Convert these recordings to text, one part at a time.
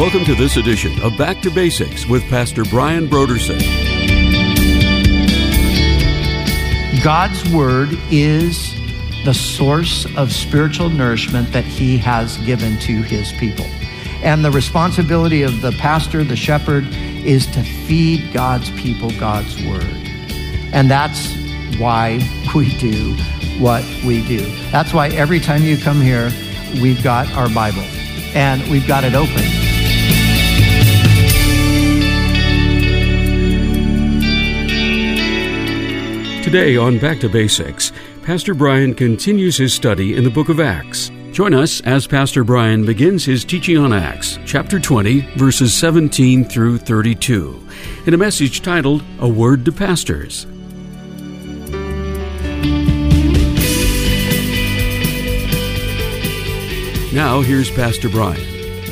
Welcome to this edition of Back to Basics with Pastor Brian Brodersen. God's Word is the source of spiritual nourishment that He has given to His people. And the responsibility of the pastor, the shepherd, is to feed God's people God's Word. And that's why we do what we do. That's why every time you come here, we've got our Bible and we've got it open. Today on Back to Basics, Pastor Brian continues his study in the book of Acts. Join us as Pastor Brian begins his teaching on Acts, chapter 20, verses 17 through 32, in a message titled, A Word to Pastors. Now, here's Pastor Brian.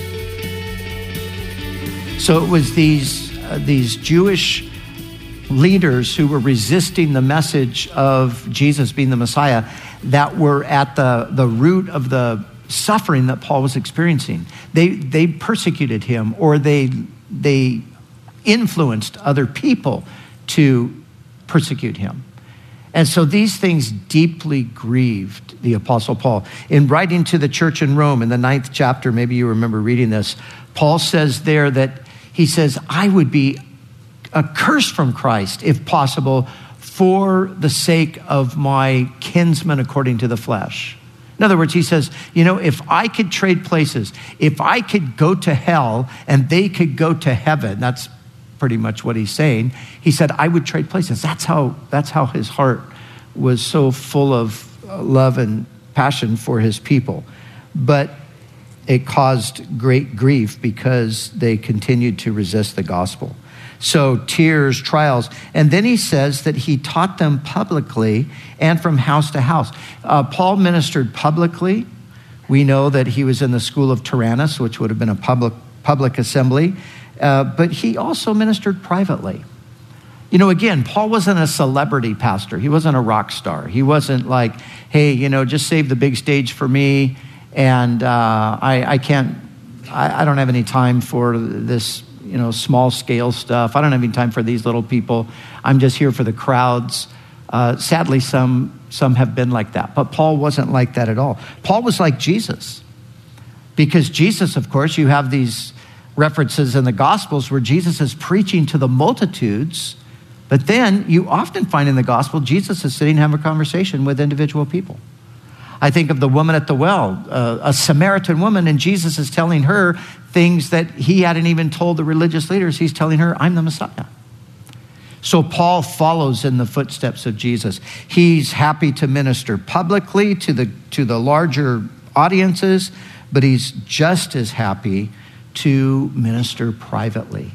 So it was these Jewish leaders who were resisting the message of Jesus being the Messiah that were at the root of the suffering that Paul was experiencing. They persecuted him, or they influenced other people to persecute him. And so these things deeply grieved the Apostle Paul. In writing to the church in Rome in the 9th chapter, maybe you remember reading this, Paul says there that he says, I would be accursed from Christ, if possible, for the sake of my kinsmen according to the flesh. In other words, he says, if I could trade places, if I could go to hell and they could go to heaven, that's pretty much what he's saying. He said, I would trade places. That's how his heart was so full of love and passion for his people. But it caused great grief because they continued to resist the gospel. So tears, trials. And then he says that he taught them publicly and from house to house. Paul ministered publicly. We know that he was in the school of Tyrannus, which would have been a public assembly. But he also ministered privately. Again, Paul wasn't a celebrity pastor. He wasn't a rock star. He wasn't like, hey, just save the big stage for me. And I don't have any time for this small scale stuff. I don't have any time for these little people. I'm just here for the crowds. Sadly, some have been like that. But Paul wasn't like that at all. Paul was like Jesus. Because Jesus, of course, you have these references in the Gospels where Jesus is preaching to the multitudes. But then you often find in the Gospel, Jesus is sitting and having a conversation with individual people. I think of the woman at the well, a Samaritan woman, and Jesus is telling her things that he hadn't even told the religious leaders. He's telling her, I'm the Messiah. So Paul follows in the footsteps of Jesus. He's happy to minister publicly to the larger audiences, but he's just as happy to minister privately.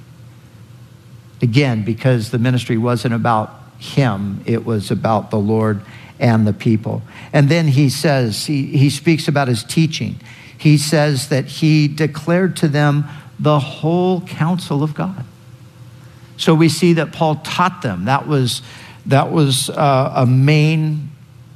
Again, because the ministry wasn't about him, it was about the Lord and the people. And then he says, he speaks about his teaching. He says that he declared to them the whole counsel of God. So we see that Paul taught them. That was a main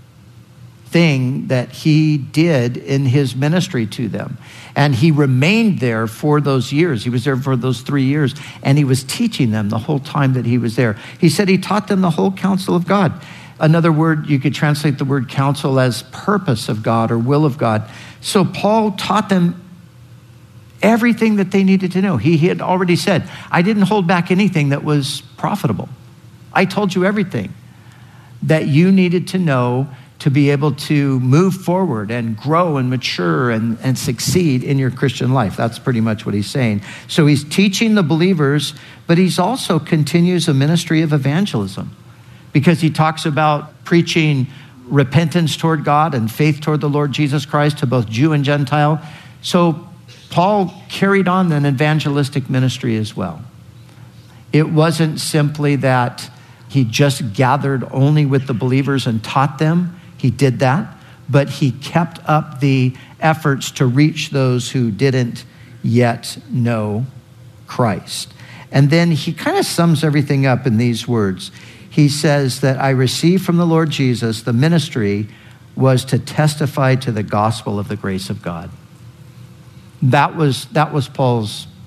thing that he did in his ministry to them. And he remained there for those years. He was there for those 3 years, and he was teaching them the whole time that he was there. He said he taught them the whole counsel of God. Another word, you could translate the word counsel as purpose of God or will of God. So Paul taught them everything that they needed to know. He had already said, I didn't hold back anything that was profitable. I told you everything that you needed to know to be able to move forward and grow and mature and succeed in your Christian life. That's pretty much what he's saying. So he's teaching the believers, but he's also continues a ministry of evangelism, because he talks about preaching repentance toward God and faith toward the Lord Jesus Christ to both Jew and Gentile. So Paul carried on an evangelistic ministry as well. It wasn't simply that he just gathered only with the believers and taught them. He did that, but he kept up the efforts to reach those who didn't yet know Christ. And then he kind of sums everything up in these words. He says that I received from the Lord Jesus, the ministry was to testify to the gospel of the grace of God. That was Paul's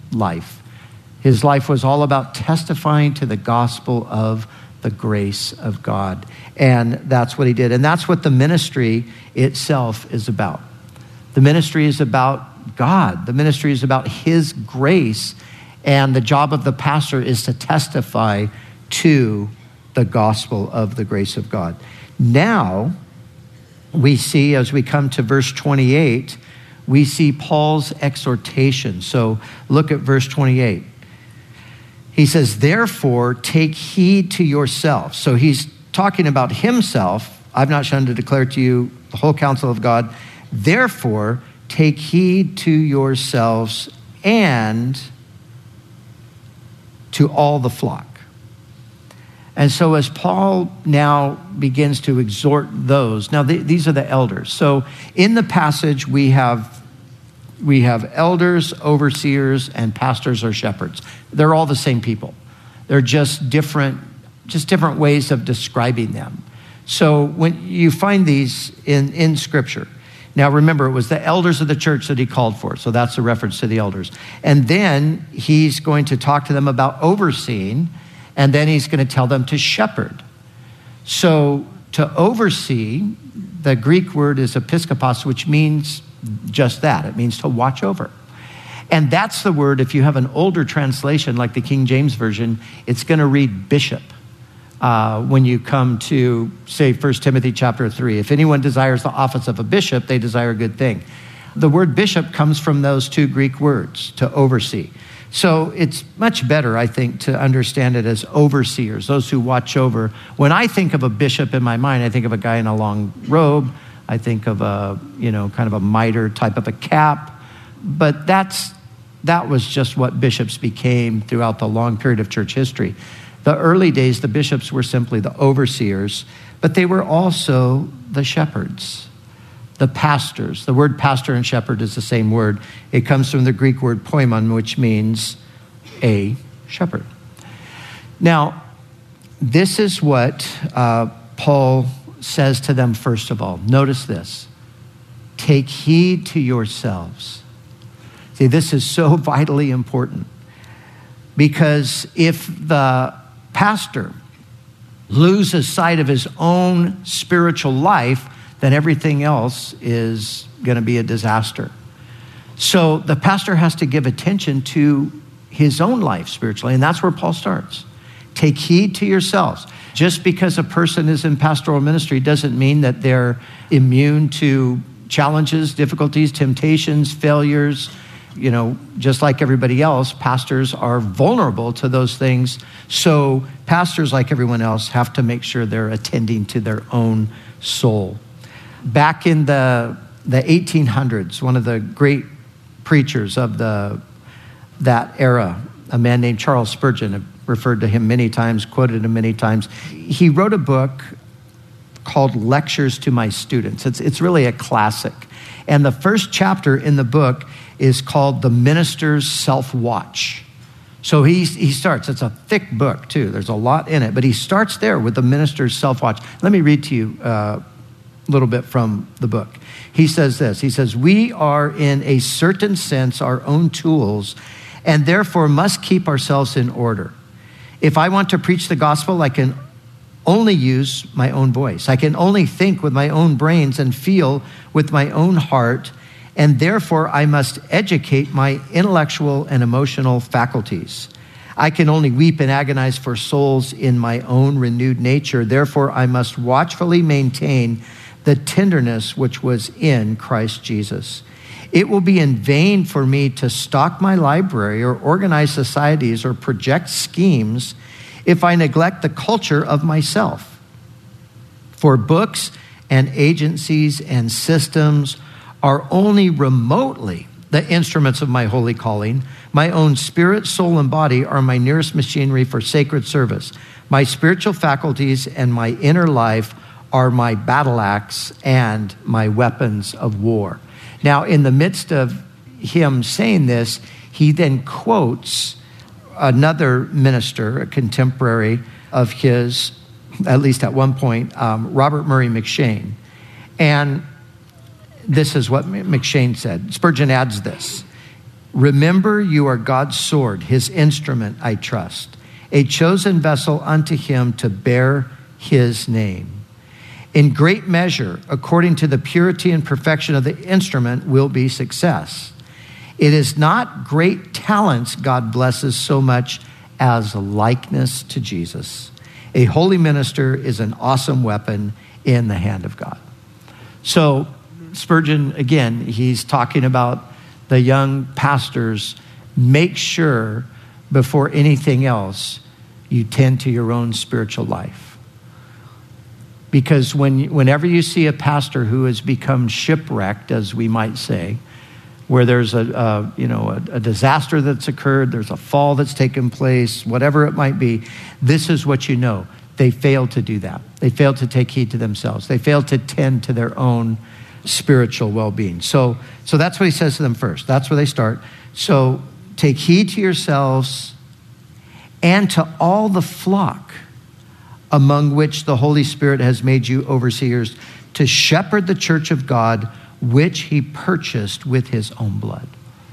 life. His life was all about testifying to the gospel of the grace of God. And that's what he did. And that's what the ministry itself is about. The ministry is about God. The ministry is about his grace. And the job of the pastor is to testify to the gospel of the grace of God. Now, we see, as we come to verse 28, we see Paul's exhortation. So look at verse 28. He says, therefore, take heed to yourself. So he's talking about himself. I've not shunned to declare to you the whole counsel of God. Therefore, take heed to yourselves and to all the flock. And so as Paul now begins to exhort those, now these are the elders. So in the passage we have elders, overseers, and pastors or shepherds. They're all the same people. They're just different ways of describing them. So when you find these in Scripture, now remember, it was the elders of the church that he called for. So that's a reference to the elders. And then he's going to talk to them about overseeing, and then he's going to tell them to shepherd. So to oversee, the Greek word is episkopos, which means just that. It means to watch over. And that's the word, if you have an older translation like the King James Version, it's going to read bishop. When you come to, say, 1 Timothy chapter 3, if anyone desires the office of a bishop, they desire a good thing. The word bishop comes from those two Greek words, to oversee. So it's much better, I think, to understand it as overseers, those who watch over. When I think of a bishop in my mind, I think of a guy in a long robe. I think of a, kind of a mitre type of a cap. But that was just what bishops became throughout the long period of church history. The early days, the bishops were simply the overseers, but they were also the shepherds, the pastors. The word pastor and shepherd is the same word. It comes from the Greek word poimon, which means a shepherd. Now, this is what Paul says to them first of all. Notice this. Take heed to yourselves. See, this is so vitally important, because if the pastor loses sight of his own spiritual life, then everything else is going to be a disaster. So the pastor has to give attention to his own life spiritually, and that's where Paul starts. Take heed to yourselves. Just because a person is in pastoral ministry doesn't mean that they're immune to challenges, difficulties, temptations, failures. Just like everybody else, pastors are vulnerable to those things. So pastors, like everyone else, have to make sure they're attending to their own soul. Back in the 1800s, one of the great preachers of that era, a man named Charles Spurgeon, I've referred to him many times, quoted him many times. He wrote a book called Lectures to My Students. It's really a classic. And the first chapter in the book is called The Minister's Self-Watch. So he starts, it's a thick book too, there's a lot in it, but he starts there with the minister's self-watch. Let me read to you a little bit from the book. He says this, he says, we are in a certain sense our own tools, and therefore must keep ourselves in order. If I want to preach the gospel, I can only use my own voice. I can only think with my own brains and feel with my own heart, and therefore I must educate my intellectual and emotional faculties. I can only weep and agonize for souls in my own renewed nature. Therefore I must watchfully maintain the tenderness which was in Christ Jesus. It will be in vain for me to stock my library or organize societies or project schemes if I neglect the culture of myself. For books and agencies and systems are only remotely the instruments of my holy calling. My own spirit, soul, and body are my nearest machinery for sacred service. My spiritual faculties and my inner life are my battle axe and my weapons of war. Now, in the midst of him saying this, he then quotes another minister, a contemporary of his, at least at one point, Robert Murray M'Cheyne. And this is what M'Cheyne said. Spurgeon adds this. Remember, you are God's sword, his instrument, I trust, a chosen vessel unto him to bear his name. In great measure, according to the purity and perfection of the instrument, will be success. It is not great talents God blesses so much as likeness to Jesus. A holy minister is an awesome weapon in the hand of God. So Spurgeon, again, he's talking about the young pastors. Make sure before anything else, you tend to your own spiritual life. Because whenever you see a pastor who has become shipwrecked, as we might say, where there's a disaster that's occurred, there's a fall that's taken place, whatever it might be, this is what you know. They failed to do that. They failed to take heed to themselves. They failed to tend to their own spiritual well-being. So that's what he says to them first. That's where they start. So take heed to yourselves and to all the flock among which the Holy Spirit has made you overseers to shepherd the church of God, which he purchased with his own blood.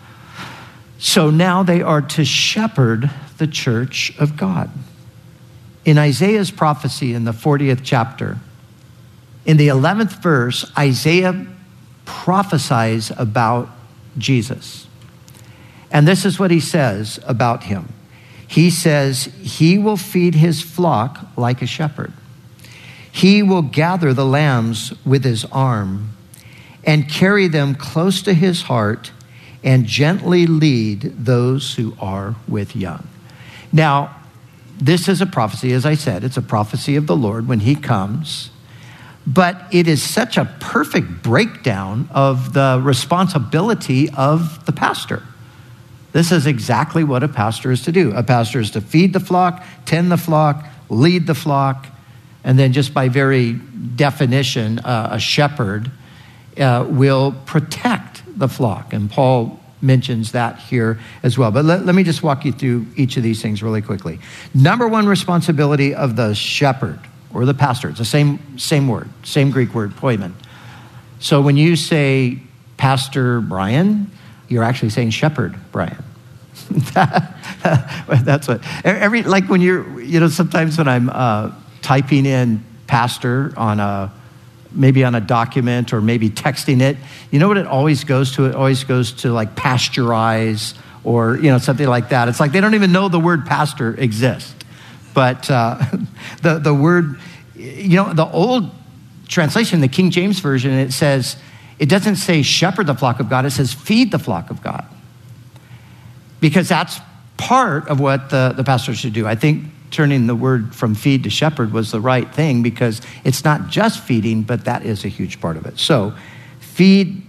So now they are to shepherd the church of God. In Isaiah's prophecy in the 40th chapter, in the 11th verse, Isaiah prophesies about Jesus. And this is what he says about him. He says, he will feed his flock like a shepherd. He will gather the lambs with his arm and carry them close to his heart and gently lead those who are with young. Now, this is a prophecy, as I said, it's a prophecy of the Lord when he comes, but it is such a perfect breakdown of the responsibility of the pastor. This is exactly what a pastor is to do. A pastor is to feed the flock, tend the flock, lead the flock, and then just by very definition, a shepherd will protect the flock. And Paul mentions that here as well. But let me just walk you through each of these things really quickly. Number one responsibility of the shepherd or the pastor, it's the same word, same Greek word, poimen. So when you say Pastor Brian, you're actually saying Shepherd Brian. That's what, like when you're, sometimes when I'm typing in pastor maybe on a document or maybe texting it, you know what it always goes to? It always goes to like pasteurize or, something like that. It's like they don't even know the word pastor exists. But the word, the old translation, the King James Version, it doesn't say shepherd the flock of God, it says feed the flock of God. Because that's part of what the pastor should do. I think turning the word from feed to shepherd was the right thing because it's not just feeding, but that is a huge part of it. So feed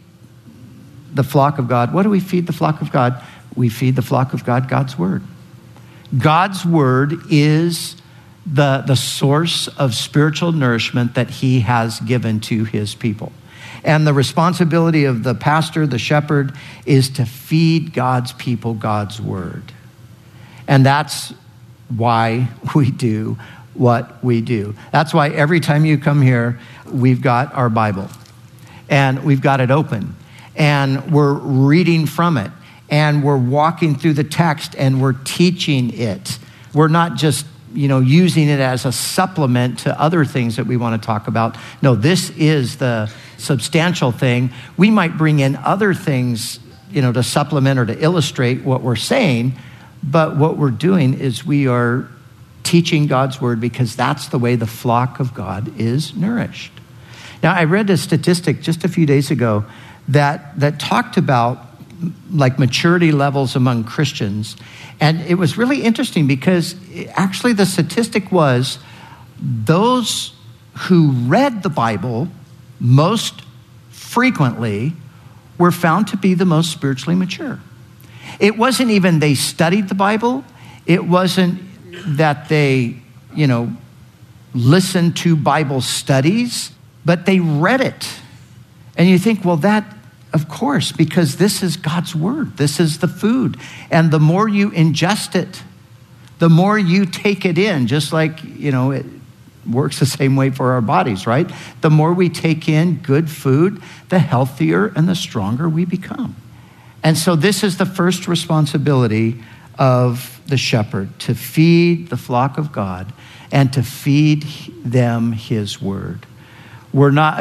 the flock of God. What do we feed the flock of God? We feed the flock of God God's word. God's word is the source of spiritual nourishment that he has given to his people. And the responsibility of the pastor, the shepherd, is to feed God's people God's word. And that's why we do what we do. That's why every time you come here, we've got our Bible. And we've got it open. And we're reading from it. And we're walking through the text and we're teaching it. We're not just using it as a supplement to other things that we want to talk about. No, this is the substantial thing. We might bring in other things, to supplement or to illustrate what we're saying, but what we're doing is we are teaching God's word because that's the way the flock of God is nourished. Now, I read a statistic just a few days ago that talked about like maturity levels among Christians. And it was really interesting because actually the statistic was those who read the Bible most frequently were found to be the most spiritually mature. It wasn't even they studied the Bible. It wasn't that they, listened to Bible studies, but they read it. And you think, well, that, of course, because this is God's word. This is the food. And the more you ingest it, the more you take it in, just like, it works the same way for our bodies, right? The more we take in good food, the healthier and the stronger we become. And so this is the first responsibility of the shepherd, to feed the flock of God and to feed them his word. We're not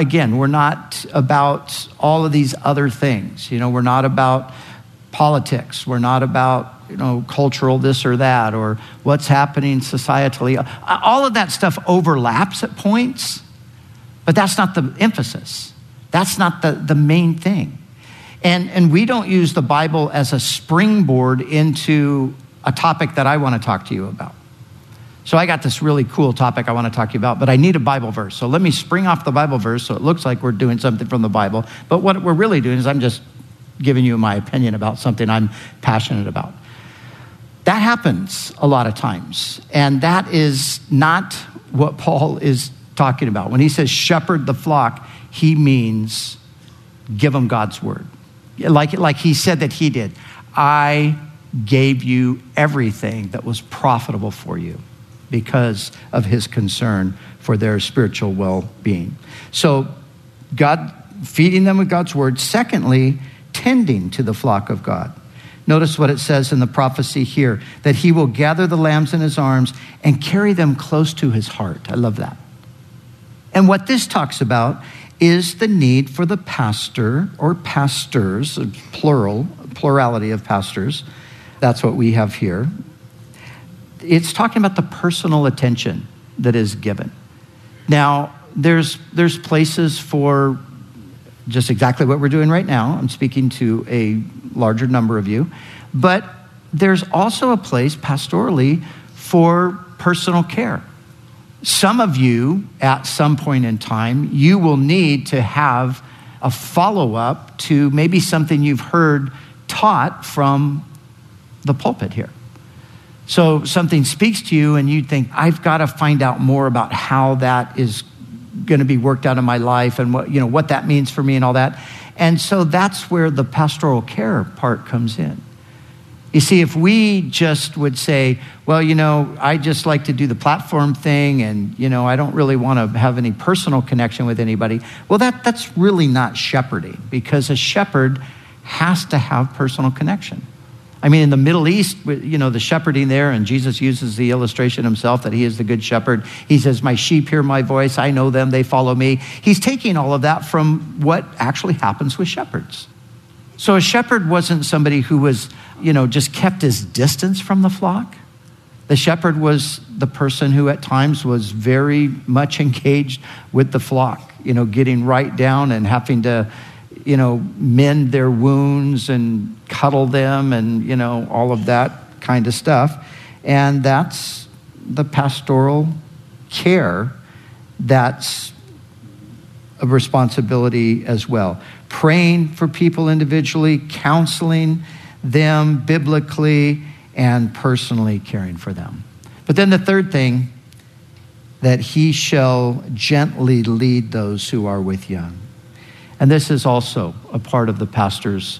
about all of these other things. We're not about politics. We're not about, cultural this or that, or what's happening societally. All of that stuff overlaps at points, but that's not the emphasis. That's not the main thing. And we don't use the Bible as a springboard into a topic that I want to talk to you about. So I got this really cool topic I want to talk to you about, but I need a Bible verse. So let me spring off the Bible verse so it looks like we're doing something from the Bible. But what we're really doing is I'm just giving you my opinion about something I'm passionate about. That happens a lot of times. And that is not what Paul is talking about. When he says shepherd the flock, he means give them God's word. Like he said that he did. I gave you everything that was profitable for you because of his concern for their spiritual well-being. So God, feeding them with God's word. Secondly, tending to the flock of God. Notice what it says in the prophecy here, that he will gather the lambs in his arms and carry them close to his heart. I love that. And what this talks about is the need for the pastor or pastors, plurality of pastors. That's what we have here. It's talking about the personal attention that is given. Now, there's places for just exactly what we're doing right now. I'm speaking to a larger number of you. But there's also a place pastorally for personal care. Some of you, at some point in time, you will need to have a follow-up to maybe something you've heard taught from the pulpit here. So something speaks to you and you think, I've got to find out more about how that is going to be worked out in my life and what that means for me and all that. And so that's where the pastoral care part comes in. You see, if we just would say, well, I just like to do the platform thing and, I don't really want to have any personal connection with anybody. Well, that's really not shepherding, because a shepherd has to have personal connection. I mean, in the Middle East, the shepherding there, and Jesus uses the illustration himself that he is the good shepherd. He says, my sheep hear my voice. I know them. They follow me. He's taking all of that from what actually happens with shepherds. So a shepherd wasn't somebody who was, just kept his distance from the flock. The shepherd was the person who at times was very much engaged with the flock, getting right down and having to, mend their wounds and cuddle them and, all of that kind of stuff. And that's the pastoral care that's a responsibility as well. Praying for people individually, counseling them biblically, and personally caring for them. But then the third thing, that he shall gently lead those who are with young. And this is also a part of the pastor's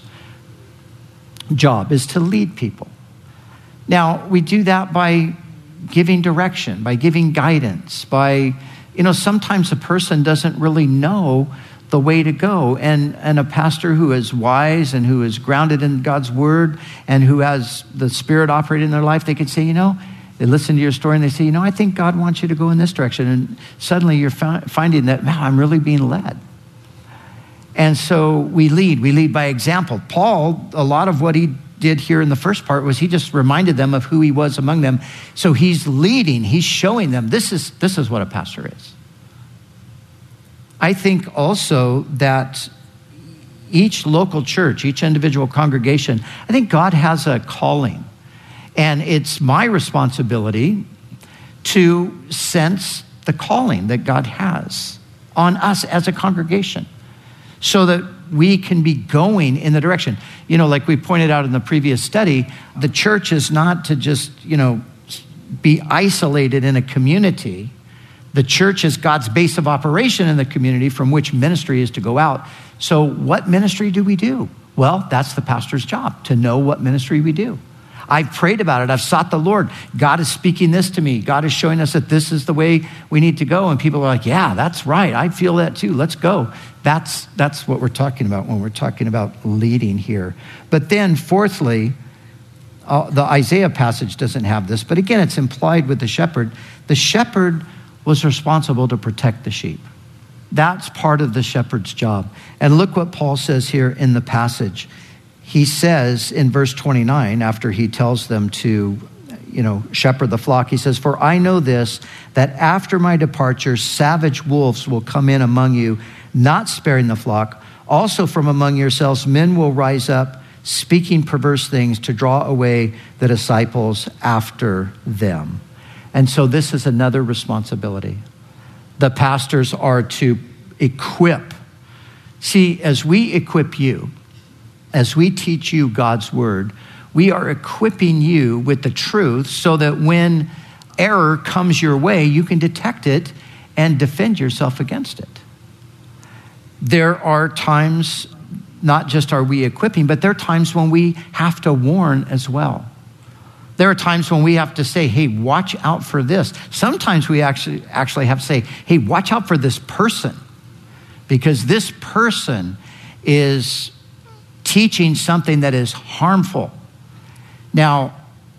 job, is to lead people. Now, we do that by giving direction, by giving guidance, by, sometimes a person doesn't really know the way to go. And a pastor who is wise and who is grounded in God's word and who has the Spirit operating in their life, they could say, they listen to your story and they say, I think God wants you to go in this direction. And suddenly you're finding that, wow, I'm really being led. And so we lead by example. Paul, a lot of what he did here in the first part was he just reminded them of who he was among them. So he's leading, he's showing them this is what a pastor is. I think also that each local church, each individual congregation, I think God has a calling. And it's my responsibility to sense the calling that God has on us as a congregation, so that we can be going in the direction. Like we pointed out in the previous study, the church is not to just, be isolated in a community. The church is God's base of operation in the community from which ministry is to go out. So what ministry do we do? Well, that's the pastor's job, to know what ministry we do. I've prayed about it. I've sought the Lord. God is speaking this to me. God is showing us that this is the way we need to go. And people are like, yeah, that's right. I feel that too. Let's go. That's what we're talking about when we're talking about leading here. But then fourthly, the Isaiah passage doesn't have this, but again, it's implied with the shepherd. The shepherd was responsible to protect the sheep. That's part of the shepherd's job. And look what Paul says here in the passage. He says in verse 29, after he tells them to, shepherd the flock, he says, "For I know this, that after my departure, savage wolves will come in among you, not sparing the flock. Also from among yourselves, men will rise up, speaking perverse things to draw away the disciples after them." And so this is another responsibility. The pastors are to equip. See, as we equip you, as we teach you God's word, we are equipping you with the truth so that when error comes your way, you can detect it and defend yourself against it. There are times, not just are we equipping, but there are times when we have to warn as well. There are times when we have to say, hey, watch out for this. Sometimes we actually have to say, hey, watch out for this person, because this person is teaching something that is harmful. Now,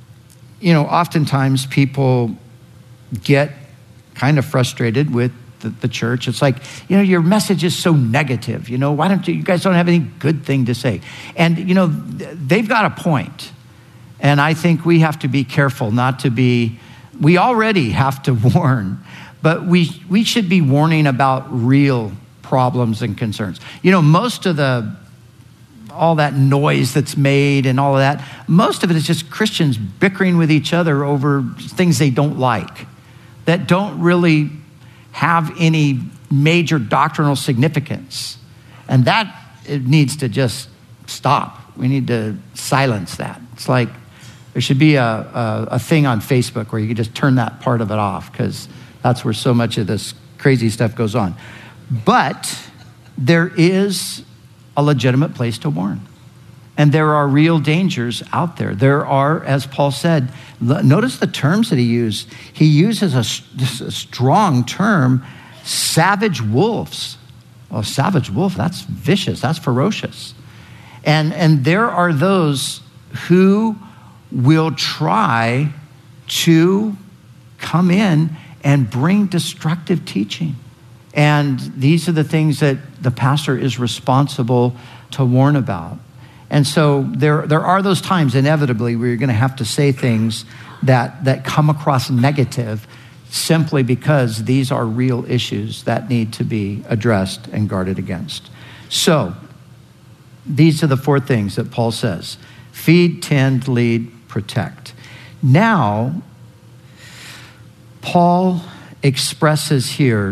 oftentimes people get kind of frustrated with the church. It's like, your message is so negative. Why don't you guys don't have any good thing to say? And, they've got a point. And I think we have to be careful not to be, we already have to warn, but we should be warning about real problems and concerns. Most of all that noise that's made and all of that, most of it is just Christians bickering with each other over things they don't like, that don't really have any major doctrinal significance. And that, it needs to just stop. We need to silence that. It's like, there should be a thing on Facebook where you can just turn that part of it off, because that's where so much of this crazy stuff goes on. But there is a legitimate place to warn. And there are real dangers out there. There are, as Paul said, notice the terms that he used. He uses a strong term, savage wolves. Well, savage wolf, that's vicious, that's ferocious. And there are those who will try to come in and bring destructive teaching. And these are the things that the pastor is responsible to warn about. And so there are those times, inevitably, where you're going to have to say things that come across negative simply because these are real issues that need to be addressed and guarded against. So these are the four things that Paul says: feed, tend, lead, protect. Now, Paul expresses here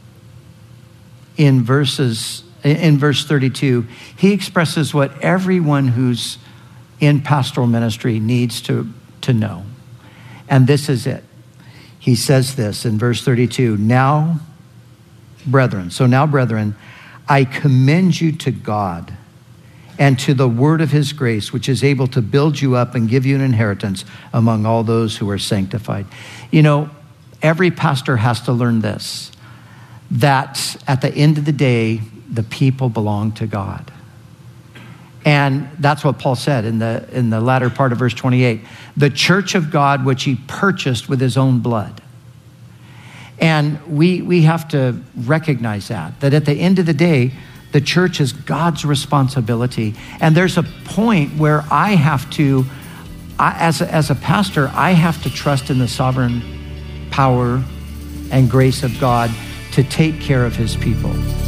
in verse 32, he expresses what everyone who's in pastoral ministry needs to know. And this is it. He says this in verse 32, now, brethren, I commend you to God and to the word of his grace, which is able to build you up and give you an inheritance among all those who are sanctified. Every pastor has to learn this, that at the end of the day, the people belong to God. And that's what Paul said in the latter part of verse 28, the church of God, which he purchased with his own blood. And we have to recognize that at the end of the day, the church is God's responsibility. And there's a point where I have to, as a pastor, I have to trust in the sovereign power and grace of God to take care of his people.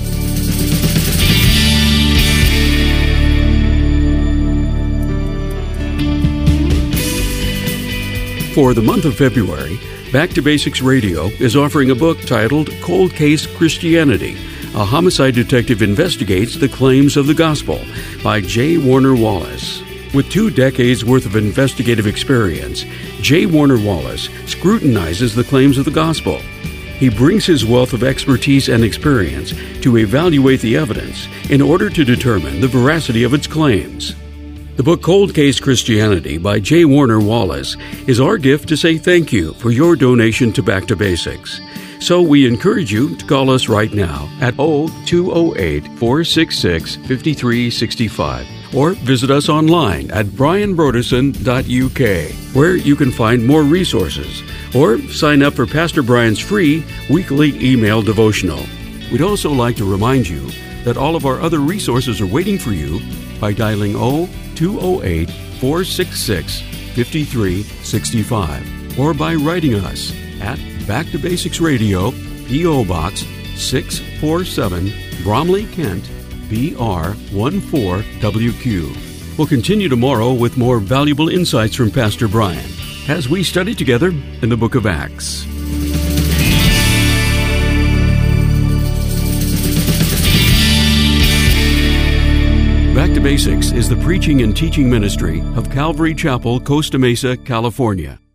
For the month of February, Back to Basics Radio is offering a book titled Cold Case Christianity. A homicide detective investigates the claims of the gospel by J. Warner Wallace. With 2 decades worth of investigative experience, J. Warner Wallace scrutinizes the claims of the gospel. He brings his wealth of expertise and experience to evaluate the evidence in order to determine the veracity of its claims. The book Cold Case Christianity by J. Warner Wallace is our gift to say thank you for your donation to Back to Basics. So we encourage you to call us right now at 0208-466-5365 or visit us online at brianbroderson.uk, where you can find more resources, or sign up for Pastor Brian's free weekly email devotional. We'd also like to remind you that all of our other resources are waiting for you by dialing 0208-466-5365 or by writing us at Back to Basics Radio, P.O. Box 647, Bromley, Kent, BR 14WQ. We'll continue tomorrow with more valuable insights from Pastor Brian as we study together in the book of Acts. Back to Basics is the preaching and teaching ministry of Calvary Chapel, Costa Mesa, California.